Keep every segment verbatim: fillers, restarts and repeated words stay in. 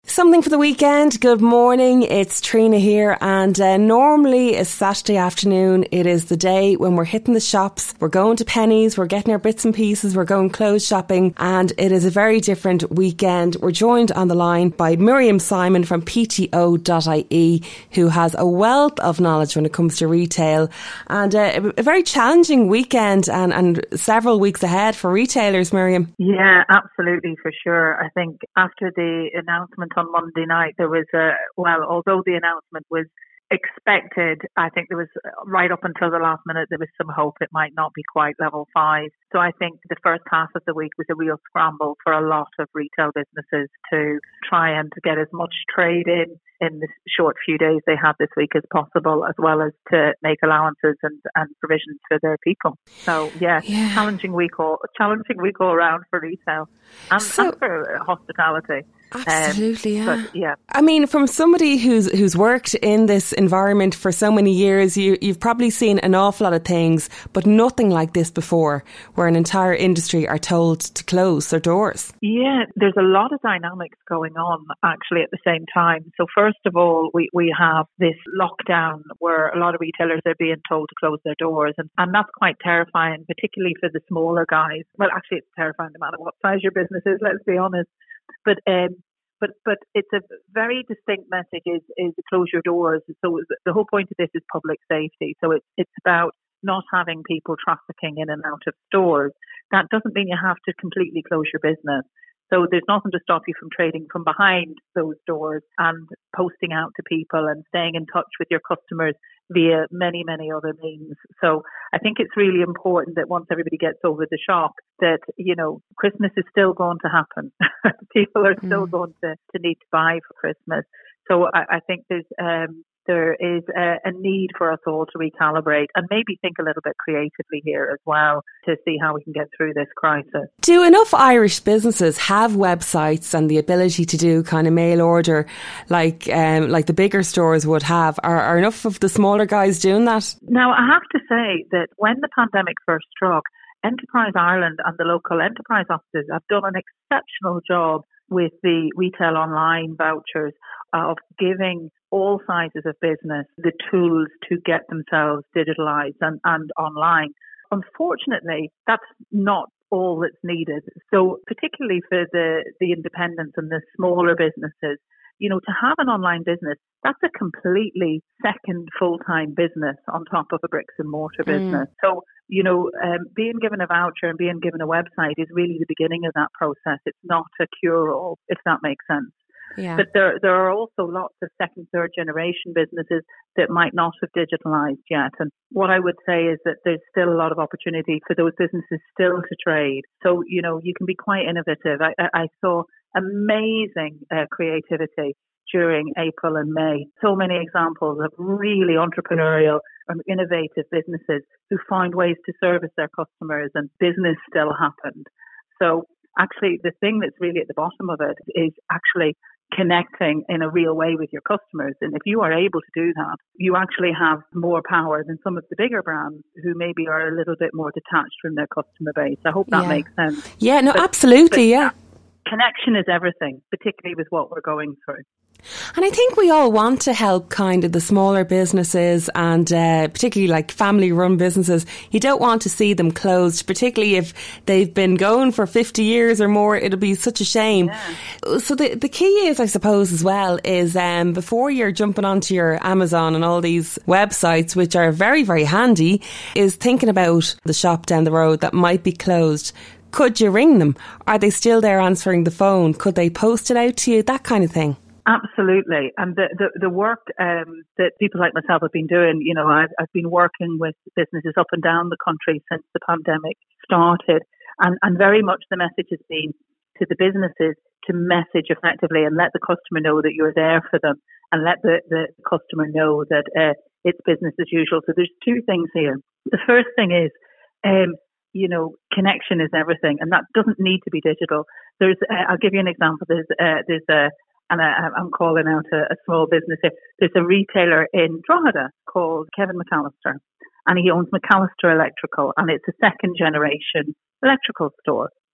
Something for the weekend. Good morning, it's Trina here, and uh, normally it's Saturday afternoon. It is the day when we're hitting the shops, we're going to Pennies, we're getting our bits and pieces, we're going clothes shopping, and it is a very different weekend. We're joined on the line by Miriam Simon from P T O dot I E, who has a wealth of knowledge when it comes to retail, and uh, a very challenging weekend and, and several weeks ahead for retailers, Miriam. Yeah, absolutely, for sure. I think after the announcement on Monday night, there was a, well, although the announcement was expected, I think there was, right up until the last minute, there was some hope it might not be quite level five. So I think the first half of the week was a real scramble for a lot of retail businesses to try and to get as much trade in in the short few days they have this week as possible, as well as to make allowances and, and provisions for their people. So yeah, yeah. challenging week all challenging week all around for retail and, so, and for hospitality. Absolutely, um, yeah. But, yeah. I mean, from somebody who's who's worked in this environment for so many years, you, you've probably seen an awful lot of things, but nothing like this before, where an entire industry are told to close their doors. Yeah, there's a lot of dynamics going on actually at the same time. So first of all, we, we have this lockdown where a lot of retailers are being told to close their doors, and, and that's quite terrifying, particularly for the smaller guys. Well, actually, it's terrifying no matter what size your business is, let's be honest. But um, but but it's a very distinct message: is is to close your doors. So the whole point of this is public safety. So it's it's about not having people trafficking in and out of stores. That doesn't mean you have to completely close your business. So there's nothing to stop you from trading from behind those doors and posting out to people and staying in touch with your customers via many, many other means. So I think it's really important that once everybody gets over the shock that, you know, Christmas is still going to happen. People are still mm. going to, to need to buy for Christmas. So I, I think there's um, there is a, a need for us all to recalibrate and maybe think a little bit creatively here as well to see how we can get through this crisis. Do enough Irish businesses have websites and the ability to do kind of mail order like um, like the bigger stores would have? Are, are enough of the smaller guys doing that? Now, I have to say that when the pandemic first struck, Enterprise Ireland and the local enterprise offices have done an exceptional job with the retail online vouchers of giving all sizes of business the tools to get themselves digitalised and, and online. Unfortunately, that's not all that's needed. So particularly for the, the independents and the smaller businesses, you know, to have an online business, that's a completely second full-time business on top of a bricks and mortar business. Mm. So, you know, um, being given a voucher and being given a website is really the beginning of that process. It's not a cure-all, if that makes sense. Yeah. But there there are also lots of second, third generation businesses that might not have digitalised yet. And what I would say is that there's still a lot of opportunity for those businesses still to trade. So, you know, you can be quite innovative. I, I saw amazing uh, creativity during April and May. So many examples of really entrepreneurial and innovative businesses who found ways to service their customers, and business still happened. So actually, the thing that's really at the bottom of it is actually connecting in a real way with your customers. And if you are able to do that, you actually have more power than some of the bigger brands who maybe are a little bit more detached from their customer base. I hope that yeah. makes sense. Yeah, no, but, absolutely, but yeah. Connection is everything, particularly with what we're going through. And I think we all want to help kind of the smaller businesses and uh, particularly like family run businesses. You don't want to see them closed, particularly if they've been going for fifty years or more. It'll be such a shame. Yeah. So the, the key is, I suppose, as well, is um, before you're jumping onto your Amazon and all these websites, which are very, very handy, is thinking about the shop down the road that might be closed. Could you ring them? Are they still there answering the phone? Could they post it out to you? That kind of thing. Absolutely. And the, the, the work um, that people like myself have been doing, you know, I've, I've been working with businesses up and down the country since the pandemic started. And, and very much the message has been to the businesses to message effectively and let the customer know that you're there for them, and let the, the customer know that uh, it's business as usual. So there's two things here. The first thing is, um, you know, connection is everything, and that doesn't need to be digital. There's, uh, I'll give you an example. There's, uh, there's a, and I, I'm calling out a, a small business here. There's a retailer in Drogheda called Kevin McAllister, and he owns McAllister Electrical, and it's a second generation electrical store.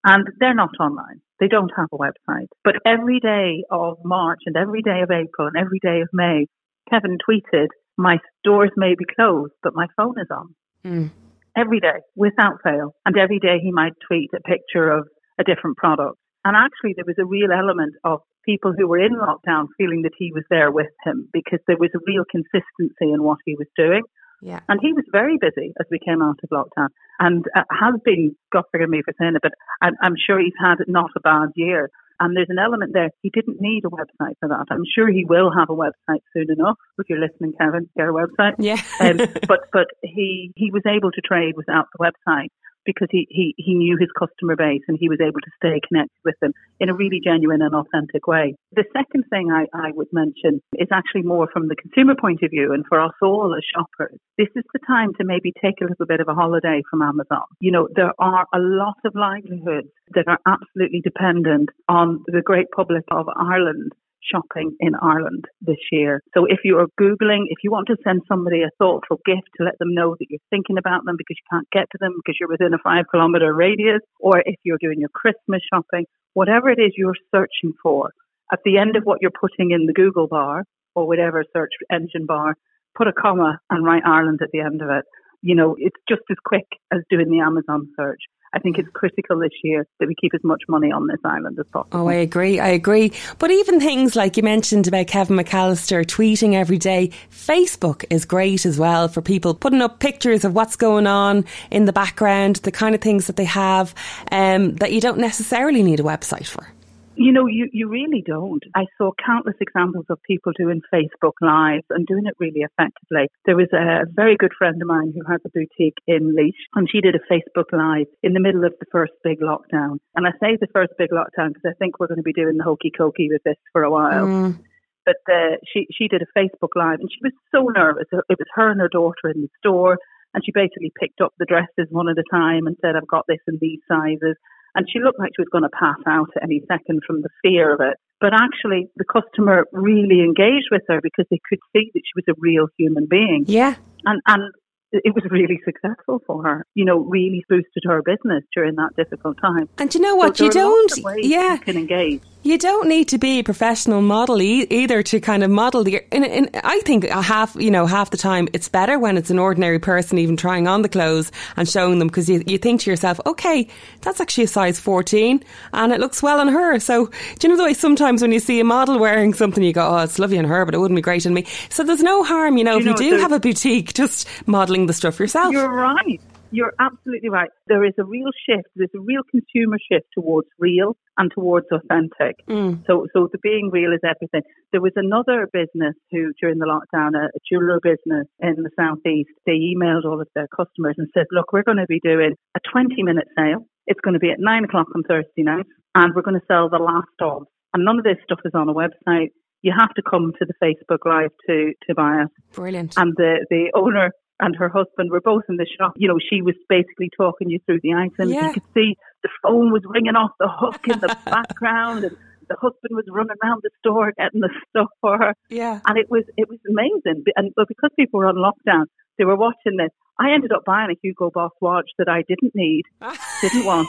and they're not online. They don't have a website. But every day of March and every day of April and every day of May, Kevin tweeted, my doors may be closed, but my phone is on. Mm. Every day, without fail. And every day he might tweet a picture of a different product. And actually there was a real element of people who were in lockdown feeling that he was there with him, because there was a real consistency in what he was doing. Yeah. And he was very busy as we came out of lockdown, and uh, has been, God forgive me for saying it, but I'm, I'm sure he's had not a bad year. And there's an element there. He didn't need a website for that. I'm sure he will have a website soon enough. If you're listening, Kevin, get a website. Yeah. um, but but he, he was able to trade without the website, because he, he, he knew his customer base and he was able to stay connected with them in a really genuine and authentic way. The second thing I, I would mention is actually more from the consumer point of view, and for us all as shoppers. This is the time to maybe take a little bit of a holiday from Amazon. You know, there are a lot of livelihoods that are absolutely dependent on the great public of Ireland shopping in Ireland this year. So if you are Googling, if you want to send somebody a thoughtful gift to let them know that you're thinking about them because you can't get to them because you're within a five kilometre radius, or if you're doing your Christmas shopping, whatever it is you're searching for, at the end of what you're putting in the Google bar or whatever search engine bar, put a comma and write Ireland at the end of it. You know, it's just as quick as doing the Amazon search. I think it's critical this year that we keep as much money on this island as possible. Oh, I agree. I agree. But even things like you mentioned about Kevin McAllister tweeting every day, Facebook is great as well for people putting up pictures of what's going on in the background, the kind of things that they have um, that you don't necessarily need a website for. You know, you, you really don't. I saw countless examples of people doing Facebook Live and doing it really effectively. There was a very good friend of mine who has a boutique in Laois, and she did a Facebook Live in the middle of the first big lockdown. And I say the first big lockdown because I think we're going to be doing the hokey cokey with this for a while. Mm. But uh, she, she did a Facebook Live, and she was so nervous. It was her and her daughter in the store, and she basically picked up the dresses one at a time and said, I've got this in these sizes. And she looked like she was going to pass out at any second from the fear of it. But actually, the customer really engaged with her because they could see that she was a real human being. Yeah. And and it was really successful for her. You know, really boosted her business during that difficult time. And you know what? So you don't, yeah, you can engage. You don't need to be a professional model e- either to kind of model the. In, in, I think half, you know, half the time it's better when it's an ordinary person even trying on the clothes and showing them, because you, you think to yourself, okay, that's actually a size fourteen and it looks well on her. So do you know the way sometimes when you see a model wearing something, you go, oh, it's lovely on her, but it wouldn't be great on me. So there's no harm, you know, you if know, you do have a boutique, just modelling the stuff yourself. You're right. You're absolutely right. There is a real shift. There's a real consumer shift towards real and towards authentic. Mm. So so the being real is everything. There was another business who, during the lockdown, a, a jeweller business in the southeast, they emailed all of their customers and said, look, we're going to be doing a twenty-minute sale. It's going to be at nine o'clock on Thursday night, and we're going to sell the last of. And none of this stuff is on a website. You have to come to the Facebook Live to, to buy it. Brilliant. And the, the owner and her husband were both in the shop. You know, she was basically talking you through the items. Yeah. You could see the phone was ringing off the hook in the background, and the husband was running around the store getting the stuff for her. Yeah. And it was it was amazing. And but because people were on lockdown, they were watching this. I ended up buying a Hugo Boss watch that I didn't need, didn't want.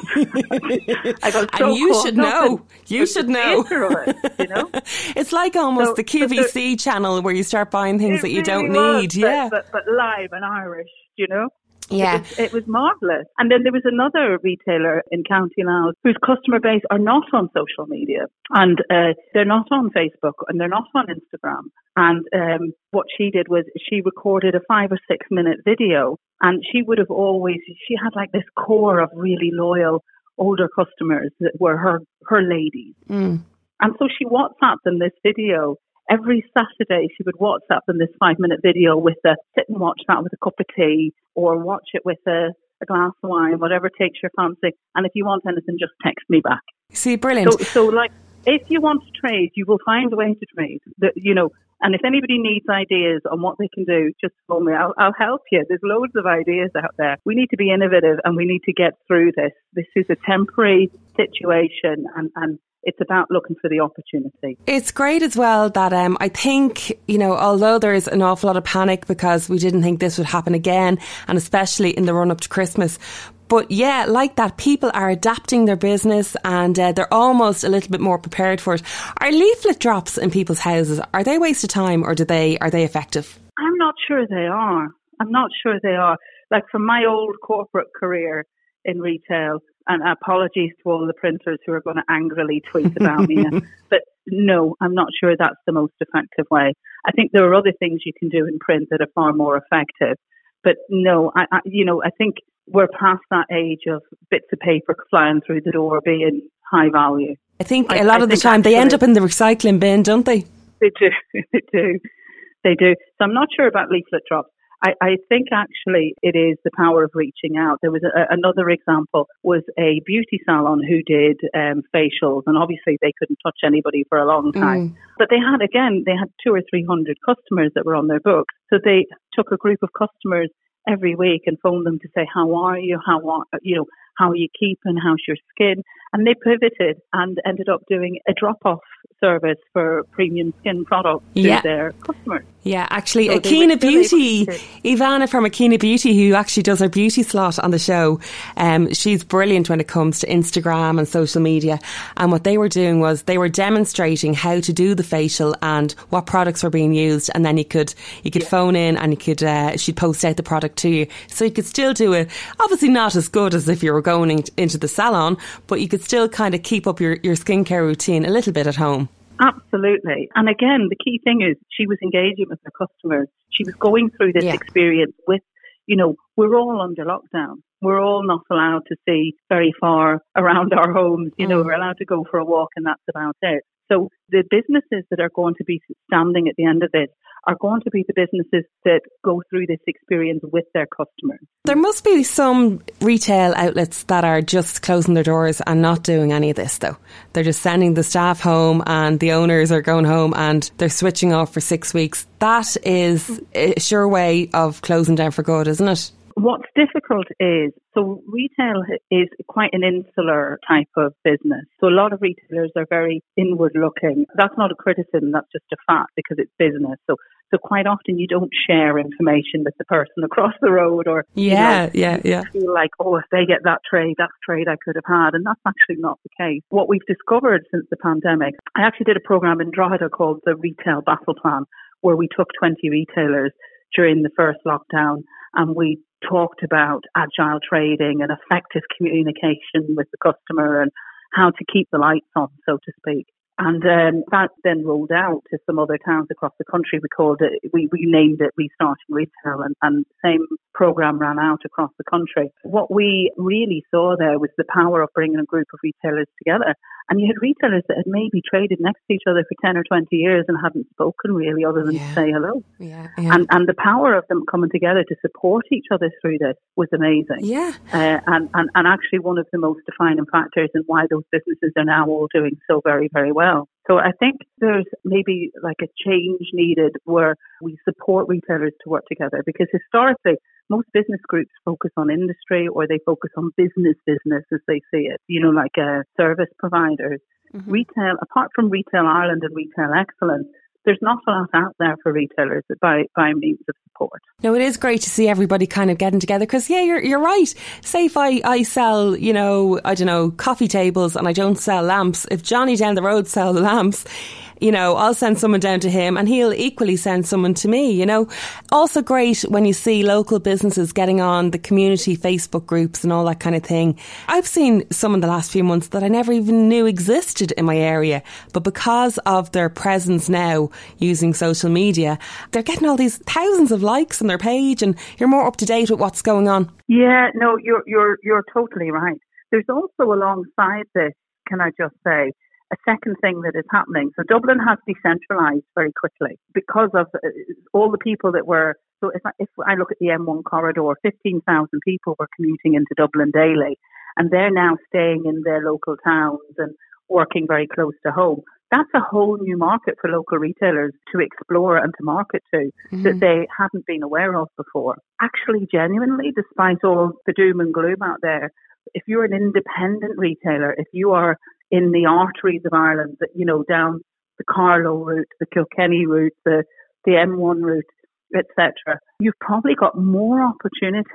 I got so and you caught should know. You should know. It, you know. It's like almost so, the Q V C so channel where you start buying things that you really don't was, need. But, yeah, but, but live and Irish, you know. Yeah. It was, it was marvellous. And then there was another retailer in County Louth whose customer base are not on social media, and uh, they're not on Facebook, and they're not on Instagram. And um, what she did was she recorded a five or six minute video, and she would have always, she had like this core of really loyal older customers that were her, her ladies. Mm. And so she WhatsApped them this video. Every Saturday, she would WhatsApp them this five-minute video with a sit and watch that with a cup of tea, or watch it with a, a glass of wine, whatever takes your fancy. And if you want anything, just text me back. See, brilliant. So, so like, if you want to trade, you will find a way to trade. The, you know, and if anybody needs ideas on what they can do, just phone me. I'll, I'll help you. There's loads of ideas out there. We need to be innovative, and we need to get through this. This is a temporary situation, and, and it's about looking for the opportunity. It's great as well that um, I think, you know, although there's an awful lot of panic because we didn't think this would happen again, and especially in the run up to Christmas, But yeah, like that, people are adapting their business and uh, they're almost a little bit more prepared for it. Are leaflet drops in people's houses, are they a waste of time, or do they are they effective? I'm not sure they are. I'm not sure they are. Like from my old corporate career in retail, and apologies to all the printers who are going to angrily tweet about me, but no, I'm not sure that's the most effective way. I think there are other things you can do in print that are far more effective. But no, I, I you know, I think we're past that age of bits of paper flying through the door being high value. I think I, a lot I of the time they end up in the recycling bin, don't they? They do, they do, they do. So I'm not sure about leaflet drops. I, I think actually it is the power of reaching out. There was a, another example was a beauty salon who did um, facials, and obviously they couldn't touch anybody for a long time. Mm. But they had, again, they had two or three hundred customers that were on their books. So they took a group of customers every week and phoned them to say, how are you? How are, you know, how are you keeping? How's your skin? And they pivoted and ended up doing a drop-off service for premium skin products to yeah. their customers. Yeah, actually, so Akina Beauty, Ivana from Akina Beauty, who actually does our beauty slot on the show, um, she's brilliant when it comes to Instagram and social media. And what they were doing was they were demonstrating how to do the facial and what products were being used. And then you could you could yeah. phone in and you could uh, she'd post out the product to you. So you could still do it, obviously not as good as if you were going in, into the salon, but you could still kind of keep up your, your skincare routine a little bit at home. Absolutely. And again, the key thing is she was engaging with her customers. She was going through this yeah. experience with, you know, we're all under lockdown. We're all not allowed to see very far around our homes. You mm. know, we're allowed to go for a walk and that's about it. So the businesses that are going to be standing at the end of this are going to be the businesses that go through this experience with their customers. There must be some retail outlets that are just closing their doors and not doing any of this, though. They're just sending the staff home and the owners are going home and they're switching off for six weeks. That is a sure way of closing down for good, isn't it? What's difficult is, so retail is quite an insular type of business. So a lot of retailers are very inward looking. That's not a criticism, that's just a fact because it's business. So so quite often you don't share information with the person across the road or yeah, you know, yeah, yeah. you feel like, oh, if they get that trade, that's trade I could have had. And that's actually not the case. What we've discovered since the pandemic, I actually did a program in Drogheda called the Retail Battle Plan, where we took twenty retailers during the first lockdown and we talked about agile trading and effective communication with the customer and how to keep the lights on, so to speak. And um, that then rolled out to some other towns across the country. We called it, we, we named it Restarting Retail, and, and the same program ran out across the country. What we really saw there was the power of bringing a group of retailers together. And you had retailers that had maybe traded next to each other for ten or twenty years and hadn't spoken really other than yeah. to say hello. Yeah, yeah. And, and the power of them coming together to support each other through this was amazing. Yeah. Uh, and, and, and actually one of the most defining factors in why those businesses are now all doing so very, very well. So I think there's maybe like a change needed where we support retailers to work together, because historically most business groups focus on industry or they focus on business business as they see it, you know, like uh, service providers. Mm-hmm. Retail, apart from Retail Ireland and Retail Excellence, there's not a lot out there for retailers by, by means of support. No, it is great to see everybody kind of getting together because, yeah, you're you're right. Say if I, I sell, you know, I don't know, coffee tables and I don't sell lamps. If Johnny down the road sells lamps, you know, I'll send someone down to him and he'll equally send someone to me, you know. Also great when you see local businesses getting on the community Facebook groups and all that kind of thing. I've seen some in the last few months that I never even knew existed in my area, but because of their presence now using social media, they're getting all these thousands of likes on their page and you're more up to date with what's going on. Yeah, no, you're you're you're totally right. There's also alongside this, can I just say, a second thing that is happening. So Dublin has decentralised very quickly because of all the people that were, so if I, if I look at the M one corridor, fifteen thousand people were commuting into Dublin daily, and they're now staying in their local towns and working very close to home. That's a whole new market for local retailers to explore and to market to mm-hmm. that they hadn't been aware of before. Actually, genuinely, despite all the doom and gloom out there, if you're an independent retailer, if you are in the arteries of Ireland, that you know, down the Carlow route, the Kilkenny route, the, the M one route, et cetera, you've probably got more opportunity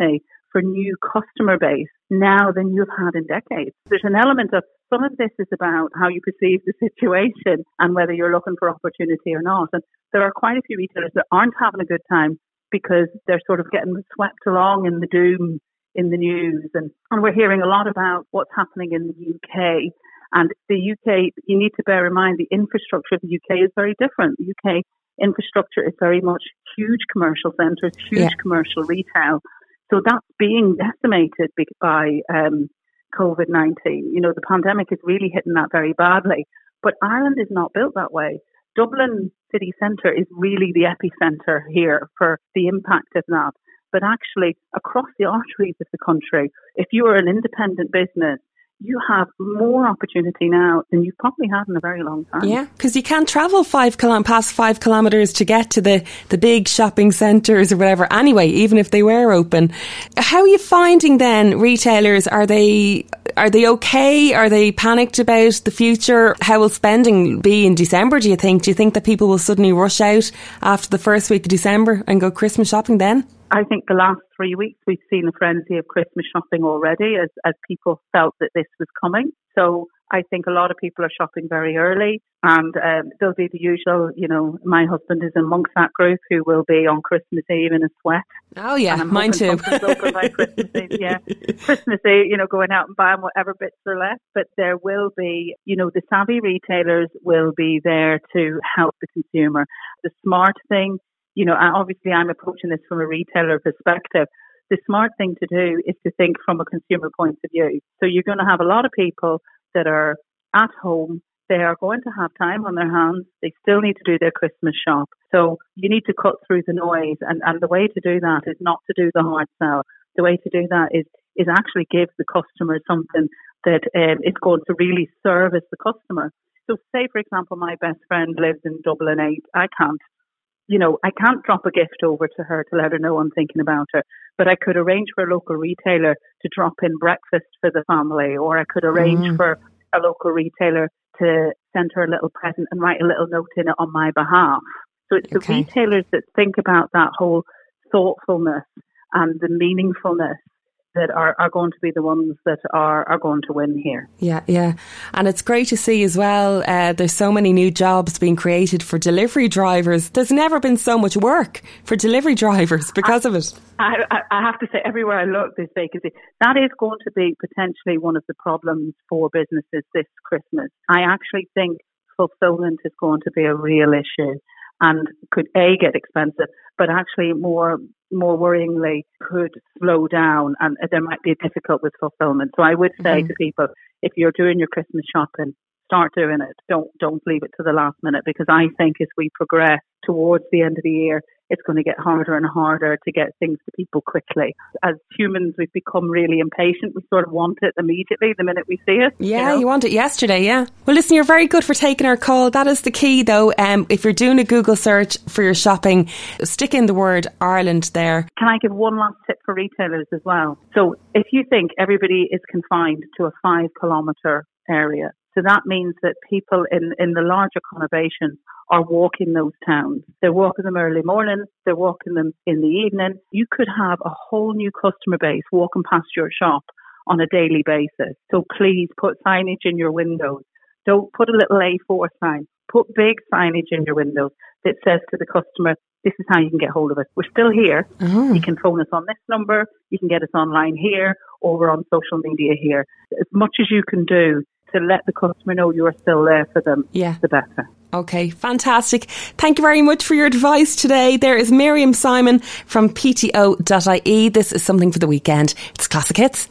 for new customer base now than you've had in decades. There's an element of some of this is about how you perceive the situation and whether you're looking for opportunity or not. And there are quite a few retailers that aren't having a good time because they're sort of getting swept along in the doom in the news. And, and we're hearing a lot about what's happening in the U K. And the U K, you need to bear in mind the infrastructure of the U K is very different. The U K infrastructure is very much huge commercial centres, huge yeah. commercial retail. So that's being decimated by um, COVID nineteen. You know, the pandemic is really hitting that very badly. But Ireland is not built that way. Dublin city centre is really the epicentre here for the impact of that. But actually, across the arteries of the country, if you are an independent business, you have more opportunity now than you've probably had in a very long time. Yeah, because you can't travel five kilo- past five kilometres to get to the, the big shopping centres or whatever anyway, even if they were open. How are you finding then retailers? Are they are they okay? Are they panicked about the future? How will spending be in December, do you think? Do you think that people will suddenly rush out after the first week of December and go Christmas shopping then? I think the last three weeks we've seen a frenzy of Christmas shopping already as, as people felt that this was coming. So I think a lot of people are shopping very early, and um, there'll be the usual, you know, my husband is amongst that group who will be on Christmas Eve in a sweat. Oh yeah, mine too. Open by Christmas Eve, yeah. Christmas Eve, you know, going out and buying whatever bits are left. But there will be, you know, the savvy retailers will be there to help the consumer. The smart thing, you know, obviously I'm approaching this from a retailer perspective. The smart thing to do is to think from a consumer point of view. So you're going to have a lot of people that are at home. They are going to have time on their hands. They still need to do their Christmas shop. So you need to cut through the noise. And, and the way to do that is not to do the hard sell. The way to do that is, is actually give the customer something that um, is going to really service the customer. So say, for example, my best friend lives in Dublin eight. I can't. You know, I can't drop a gift over to her to let her know I'm thinking about her, but I could arrange for a local retailer to drop in breakfast for the family, or I could arrange mm. for a local retailer to send her a little present and write a little note in it on my behalf. So it's okay. The retailers that think about that whole thoughtfulness and the meaningfulness that are, are going to be the ones that are, are going to win here. Yeah, yeah. And it's great to see as well, uh, there's so many new jobs being created for delivery drivers. There's never been so much work for delivery drivers because I, of it. I, I have to say, everywhere I look, there's vacancy. That is going to be potentially one of the problems for businesses this Christmas. I actually think fulfillment is going to be a real issue and could, A, get expensive, but actually more more worryingly could slow down, and there might be difficult with fulfillment. So I would say mm-hmm. to people, if you're doing your Christmas shopping, start doing it. Don't don't leave it to the last minute, because I think as we progress towards the end of the year, it's going to get harder and harder to get things to people quickly. As humans, we've become really impatient. We sort of want it immediately the minute we see it. Yeah, you know? You want it yesterday, yeah. Well, listen, you're very good for taking our call. That is the key, though. Um, if you're doing a Google search for your shopping, stick in the word Ireland there. Can I give one last tip for retailers as well? So if you think everybody is confined to a five kilometre area, so that means that people in, in the larger conurbations are walking those towns. They're walking them early morning, they're walking them in the evening. You could have a whole new customer base walking past your shop on a daily basis. So please put signage in your windows. Don't put a little A four sign. Put big signage in your windows that says to the customer, this is how you can get hold of us. We're still here. Uh-huh. You can phone us on this number. You can get us online here, or we're on social media here. As much as you can do to let the customer know you're still there for them, yeah. the better. Okay, fantastic. Thank you very much for your advice today. There is Miriam Simon from P T O dot I E. This is Something for the Weekend. It's Classic Hits.